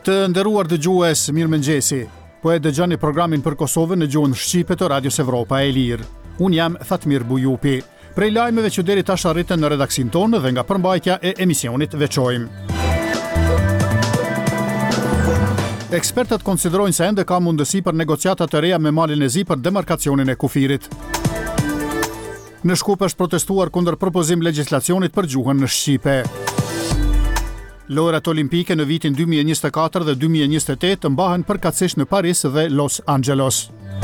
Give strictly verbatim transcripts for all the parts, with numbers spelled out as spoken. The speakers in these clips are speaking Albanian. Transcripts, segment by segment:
Të nderuar dëgjues, mirëmëngjesi. Po e dëgjoni programin për Kosovën në gjuhën shqipe të Radios Evropa e Lirë. Unë jam Fatmir Bujupi. Prej lajmeve që deri tash arritën në redaksin tonë dhe nga përmbajtja e emisionit veçojmë. Ekspertët konsiderojnë se ende ka mundësi për negociata të reja me Malin e Zi për demarkacionin e kufirit. Në Shkup është protestuar kundër propozim legjislacionit për gjuhën në Shqipe. Lojrat olimpike në vitin dy mijë e njëzet e katër dhe dy mijë e njëzet e tetë mbahen përkatësisht në Paris dhe Los Angeles.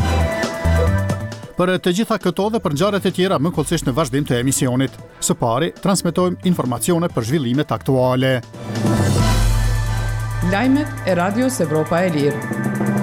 Për të gjitha këto dhe për ngjarjet e tjera më kollësisht në vazhdim të emisionit. Së pari, transmetojmë informacione për zhvillimet aktuale. Lajmet e Radios Evropa e Lirë.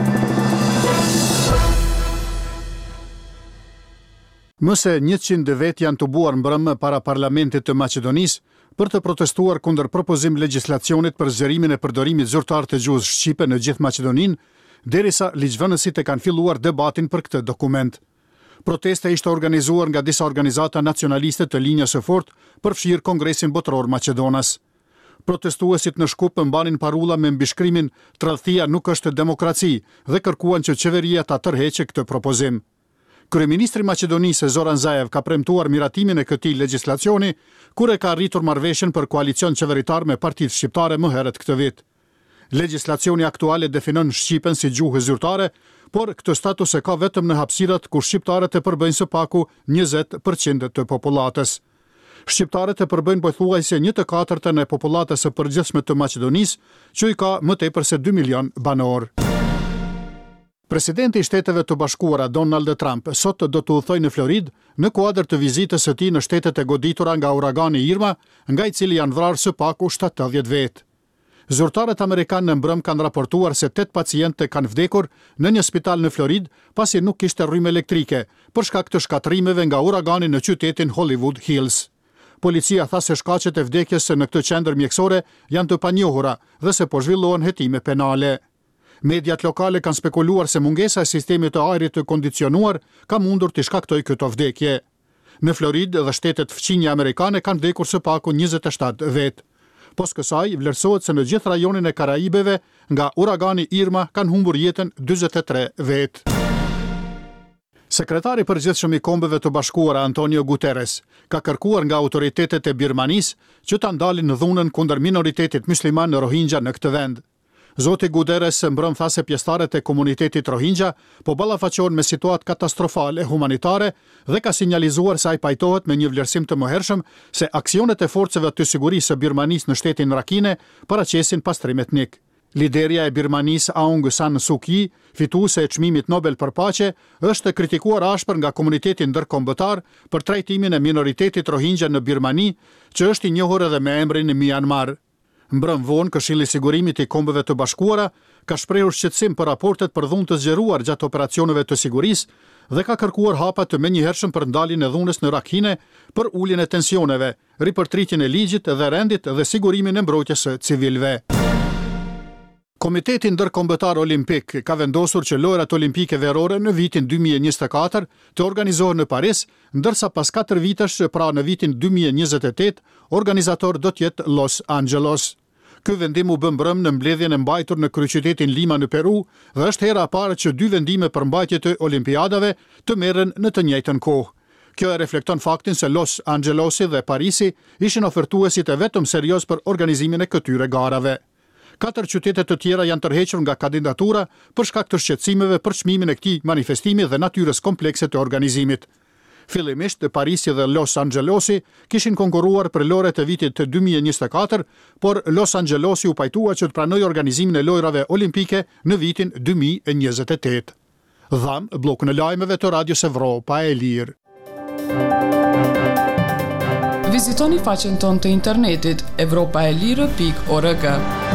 Më se njëqind vetë janë të buar mbrëmë para parlamentit të Maqedonisë për të protestuar kundër propozim legjislacionit për zgjerimin e përdorimit zyrtar të gjuhës shqipe në gjithë Maqedoninë, derisa ligjvënësit e kanë filluar debatin për këtë dokument. Protesta ishte organizuar nga disa organizata nacionaliste të linjës së fortë përfshirë Kongresin Botëror Maqedonas. Protestuesit në Shkup mbanin parulla me mbishkrimin "Tradhtia nuk është demokraci" dhe kërkuan që qeveria ta tërheqë këtë propozim. Kryeministri i Maqedonisë Zoran Zaev ka premtuar miratimin e këtij legjislacioni kur e ka arritur marrëveshjen për koalicion qeveritar me partitë shqiptare më herët këtë vit. Legjislacioni aktuale definon shqipen si gjuhë zyrtare, por këtë status e ka vetëm në hapësirat ku shqiptarët e përbëjnë së paku njëzet përqind të popullatës. Shqiptarët e përbëjnë pothuajse një të katërtën e popullatës së përgjithshme të Maqedonisë, që i ka më tepër se dy milion banor. Presidenti i Shteteve të Bashkuara Donald Trump sot do të udhtojë në Floridë në kuadër të vizitës së tij në shtetet e goditura nga uragani Irma, nga i cili janë vrarë së paku shtatëdhjetë vetë. Zyrtarët amerikanë në mbrëm kanë raportuar se tetë pacientë kanë vdekur në një spital në Floridë pasi nuk kishte rrymë elektrike për shkak të shkatrimeve nga uragani në qytetin Hollywood Hills. Policia tha se shkaqet e vdekjes në këtë qendër mjekësore janë të panjohura dhe se po zhvillohen hetime penale. Mediat lokale kanë spekuluar se mungesa e sistemit të ajrit të kondicionuar ka mundur të shkaktojë këto vdekje. Në Floridë dhe shtetet fqinje amerikane kanë vdekur së paku njëzet e shtatë vetë. Pos kësaj, vlerësohet se në gjithë rajonin e Karaibeve nga uragani Irma kanë humbur jetën dyzet e tre vetë. Sekretari përgjithshëm i Kombeve të Bashkuara Antonio Guterres ka kërkuar nga autoritetet e Birmanisë që ta ndalin dhunën kundër minoritetit musliman në Rohingya në këtë vend. Zoti Guterres mbrëm tha se pjesëtarët e komunitetit Rohingya po ballafaqohen me situatë katastrofale humanitare dhe ka sinjalizuar se ai pajtohet me një vlerësim të mëhershëm se aksionet e forcave të sigurisë së Birmanisë në shtetin Rakhine paraqesin pastrim etnik. Liderja e Birmanisë Aung San Suu Kyi, fituese e çmimit Nobel për paqe, është kritikuar ashpër nga komuniteti ndërkombëtar për trajtimin e minoritetit Rohingya në Birmani, që është i njohur edhe me emrin Myanmar. Mbrëm vonë, Këshilli i Sigurimit i Kombeve të Bashkuara ka shprehur shqetësim për raportet për dhunë të zgjeruar gjatë operacioneve të sigurisë dhe ka kërkuar hapa të menjëhershëm për ndaljen e dhunës në Rakhine, për uljen e tensioneve, ripërtritjen e ligjit dhe rendit dhe sigurimin e mbrojtjes së civilëve. Komiteti Ndërkombëtar Olimpik ka vendosur që lojrat olimpike verore në vitin dy mijë e njëzet e katër të organizohen në Paris, ndërsa pas katër vitesh, pra në vitin dy mijë e njëzet e tetë, organizator do të jetë Los Angeles. Ky vendim u bë mbrëm në mbledhjen e mbajtur në kryeqytetin Lima në Peru dhe është hera e parë që dy vendime për mbajtje të olimpiadave të merren në të njëjtën kohë. Kjo e reflekton faktin se Los Angelesi dhe Parisi ishin ofertuesit e vetëm serioz për organizimin e këtyre garave. Katër qytete të tjera janë tërhequr nga kandidatura për shkak të shqetësimeve për çmimin e këtij manifestimi dhe natyrës komplekse të organizimit. Fillimisht, Parisi dhe Los Angelesi kishin konkurruar për lojrat e vitit dy mijë e njëzet e katër, por Los Angelesi u pajtua që të pranojë organizimin e lojrave olimpike në vitin dy mijë e njëzet e tetë. Dham, blokun e lajmeve të Radios Evropa e Lirë. Vizitoni faqen tonë të internetit evropaelire pikë org.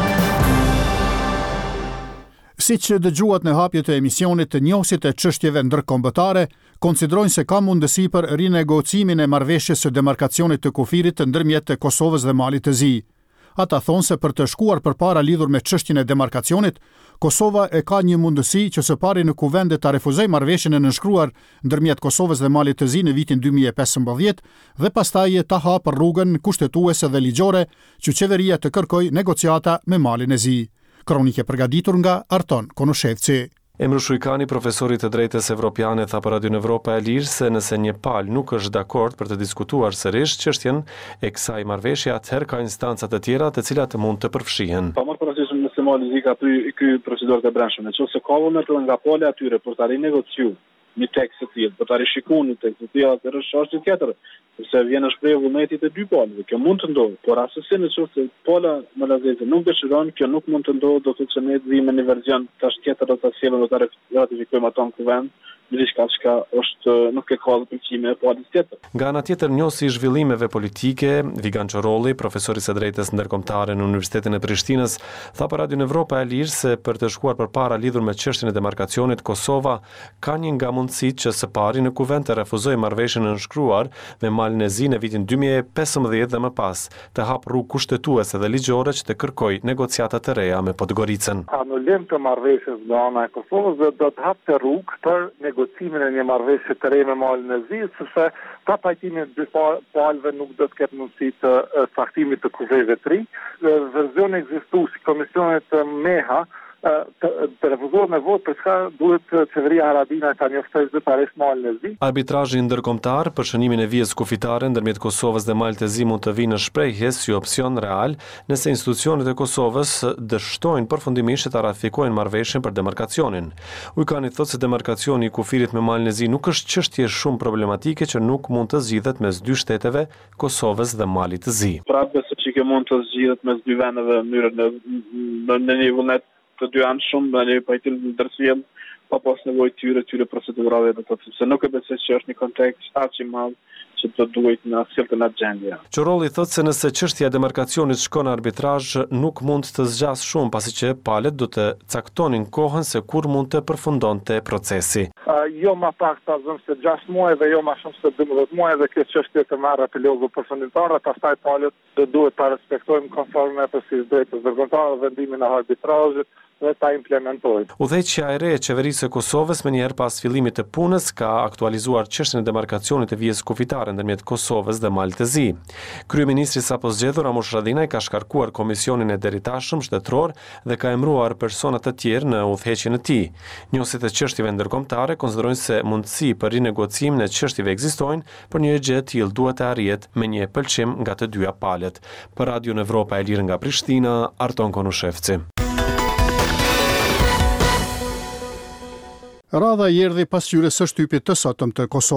Si që dëgjuat në hapje të emisionit, të njohësit e çështjeve ndërkombëtare konsiderojnë se ka mundësi për rinegocimin e marrëveshjes së demarkacionit të kufirit ndërmjet të Kosovës dhe Malit të Zi. Ata thonë se për të shkuar përpara lidhur me çështjen e demarkacionit, Kosova e ka një mundësi që së pari në kuvende ta refuzojë marrëveshjen e nënshkruar ndërmjet Kosovës dhe Malit të Zi në vitin dy mijë e pesëmbëdhjetë dhe pastaj ta hapë rrugën kushtetuese dhe ligjore që qeveria të kërkojë negociata me Malin e Zi. Kronike përgatitur nga Arton Konoshevci. Emru Shujkani, profesorit të drejtës evropiane, tha për Radio Evropa e Lirë se nëse një palë nuk është dakord për të diskutuar sërish çështjen e kësaj marrëveshje, atëherë ka instanca të tjera të cilat mund të përfshihen. Pa marrë parasysh nëse mali ka ky procedurë të brendshme, nëse ka vullnet nga pala atyre për ta rinegociuar një tekst të tillë, për ta rishikuar një tekst të tillë, atëherë është tjetër, sepse vjen në shprehje vullneti të dy palëve. Kjo mund të ndodhë, por asesi nëse pala malazeze nuk dëshiron, kjo nuk mund të ndodhë, do të thotë se ne vijmë në një version tash tjetër do ta sjellëm do ta ratifikojmë atë në kuvend. Diçka që është nuk e ka pëlqime e palës tjetër. Nga ana tjetër, njohësi i zhvillimeve politike, Vigan Çorolli, profesor i së drejtës ndërkombëtare në Universitetin e Prishtinës, tha për Radio Evropa e Lirë se për të shkuar përpara lidhur me çështjen e demarkacionit, Kosova ka një nga mundësitë që së pari në kuvend të refuzojë marrëveshjen e nënshkruar me Malin e Zi në vitin dy mijë e pesëmbëdhjetë dhe më pas, të hap rrugë kushtetuese dhe ligjore që të kërkojë negociata të reja me Podgoricën. Anulim të marrëveshjes nga ana e Kosovës do të hapte rrugë për negocimin e një marrëveshje të re me Malin e Zi, sepse pa pajtimin e dy palëve nuk do të ketë mundësi të caktimit të kuzheve të ri. Verzioni ekzistues i komisionit Meha të, të refuzohet me votë, për çka duhet qeveria Haradina ta njoftojë zyrtarisht Malin e Zi. Arbitrazhi ndërkombëtar për shënimin e vijës kufitare ndërmjet Kosovës dhe Malit të Zi mund të vijë në shprehje si opsion real nëse institucionet e Kosovës dështojnë përfundimisht të ratifikojnë marrëveshjen për demarkacionin. Ujkani thotë se demarkacioni i kufirit me Malin e Zi nuk është çështje shumë problematike që nuk mund të zgjidhet mes dy shteteve, Kosovës dhe Malit të Zi. Pra besoj që kjo mund të zgjidhet mes dy vendeve në mënyrë në një vullnet të dy anë shumë në një pajtim ndërsjellë pa pas nevojë tyre tyre procedurave do të thotë se nuk e besoj që është një kontekst aq i madh që do duhet në sjellë në gjendje. Çorolli thotë se nëse çështja e demarkacionit shkon në arbitrazh nuk mund të zgjas shumë pasi që palët do të caktonin kohën se kur mund të përfundonte procesi. Uh, jo më pak ta zëm se gjashtë muaj dhe jo më shumë se dymbëdhjetë muaj dhe kjo çështje të marrë epilogu përfundimtar, pastaj palët do duhet ta respektojmë konforme të si drejtës ndërkombëtare vendimin e arbitrazhit dhe ta implementojë. Udhëheqja e re e qeverisë së Kosovës menjëherë pas fillimit të punës ka aktualizuar çështjen e demarkacionit të vijës kufitare ndërmjet Kosovës dhe Malit të Zi. Kryeministri sapo zgjedhur Ramush Haradinaj ka shkarkuar komisionin e deritashëm shtetëror dhe ka emëruar persona të tjerë në udhëheqjen e tij. Njohësit e çështjeve ndërkombëtare konsiderojnë se mundësi për rinegociim në çështjeve ekzistojnë, por një gjë e tillë duhet të arrihet me një pëlqim nga të dyja palët. Për Radio Evropa e Lirë nga Prishtina, Arton Konoshevci. Radha i erdhi pas hyrjes së shtypit të sotëm të Kosovës.